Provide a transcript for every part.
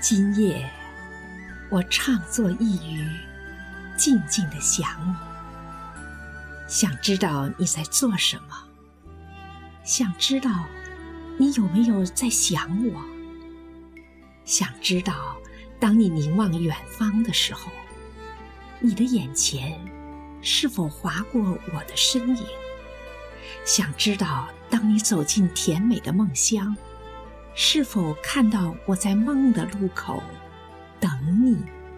今夜我唱作一隅，静静地想你，想知道你在做什么，想知道你有没有在想我，想知道当你凝望远方的时候，你的眼前是否划过我的身影，想知道当你走进甜美的梦乡，是否看到我在梦的路口等你。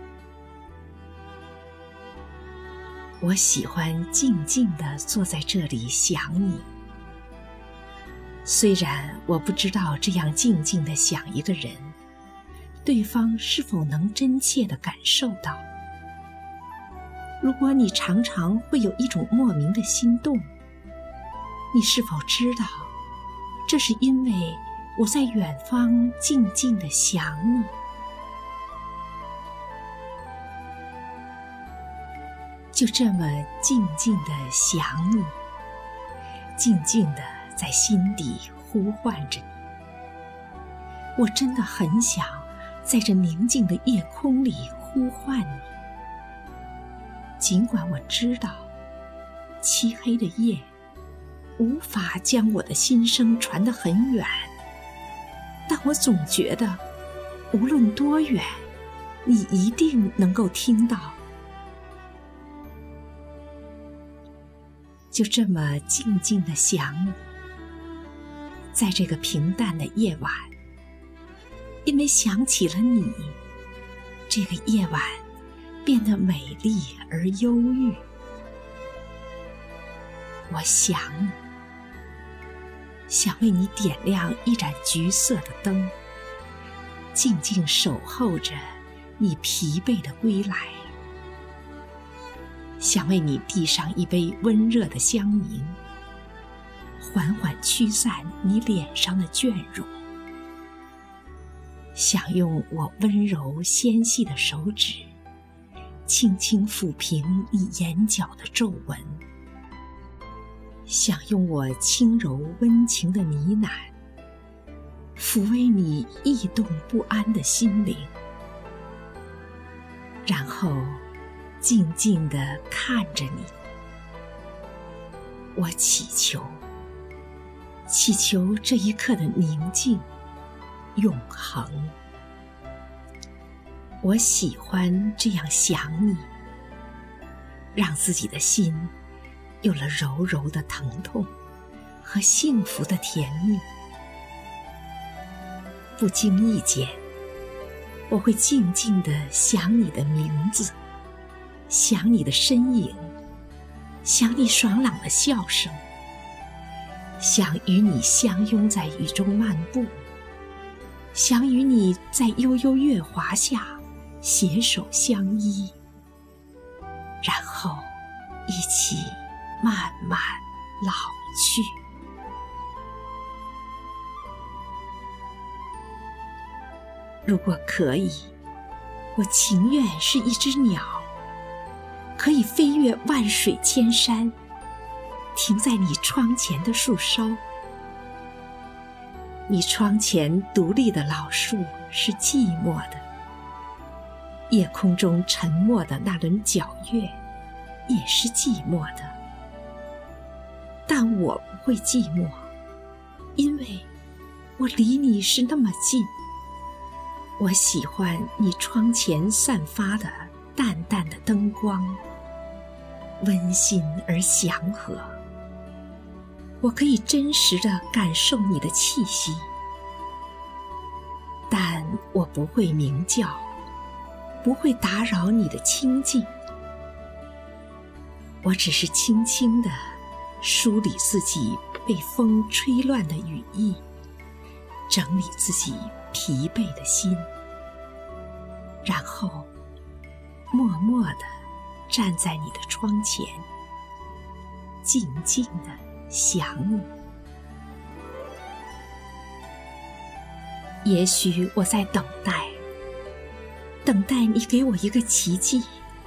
我喜欢静静地坐在这里想你，虽然我不知道这样静静地想一个人，对方是否能真切地感受到。如果你常常会有一种莫名的心动，你是否知道，这是因为我在远方静静地想你。就这么静静地想你，静静地在心底呼唤着你。我真的很想在这宁静的夜空里呼唤你，尽管我知道漆黑的夜无法将我的心声传得很远，但我总觉得无论多远，你一定能够听到。就这么静静地想你，在这个平淡的夜晚，因为想起了你，这个夜晚变得美丽而忧郁。我想你，想为你点亮一盏橘色的灯，静静守候着你疲惫的归来，想为你递上一杯温热的香茗，缓缓驱散你脸上的倦容，想用我温柔纤细的手指轻轻抚平你眼角的皱纹，想用我轻柔温情的呢喃抚慰你异动不安的心灵，然后静静地看着你。我祈求这一刻的宁静永恒。我喜欢这样想你，让自己的心有了柔柔的疼痛和幸福的甜蜜。不经意间，我会静静地想你的名字，想你的身影，想你爽朗的笑声，想与你相拥在雨中漫步，想与你在悠悠月华下携手相依，然后一起慢慢老去。如果可以，我情愿是一只鸟，可以飞越万水千山，停在你窗前的树梢。你窗前独立的老树是寂寞的，夜空中沉默的那轮皎月也是寂寞的，但我不会寂寞，因为我离你是那么近。我喜欢你窗前散发的淡淡的灯光，温馨而祥和。我可以真实地感受你的气息，但我不会鸣叫，不会打扰你的清静。我只是轻轻地梳理自己被风吹乱的羽翼，整理自己疲惫的心，然后默默地站在你的窗前，静静地想你。也许我在等待你给我一个奇迹，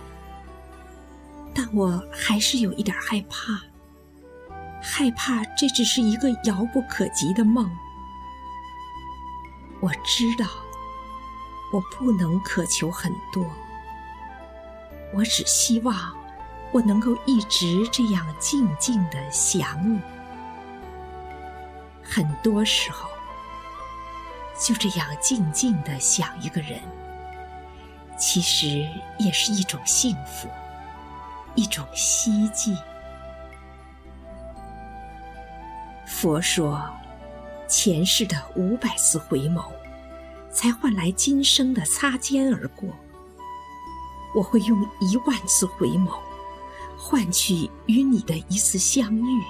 但我还是有一点害怕，害怕这只是一个遥不可及的梦。我知道我不能渴求很多，我只希望我能够一直这样静静地想你。很多时候，就这样静静地想一个人，其实也是一种幸福，一种希冀。佛说，前世的500次回眸，才换来今生的擦肩而过。我会用10000次回眸，换取与你的一次相遇，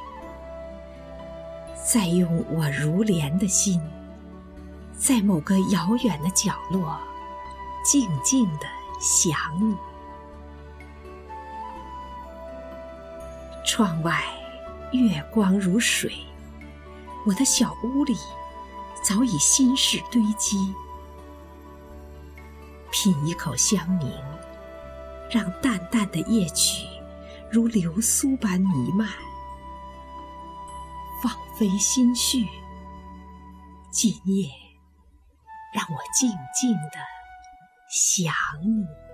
再用我如莲的心，在某个遥远的角落，静静地想你。窗外月光如水，我的小屋里早已心事堆积。品一口香茗，让淡淡的夜曲如流苏般弥漫，放飞心绪。今夜，让我静静地想你。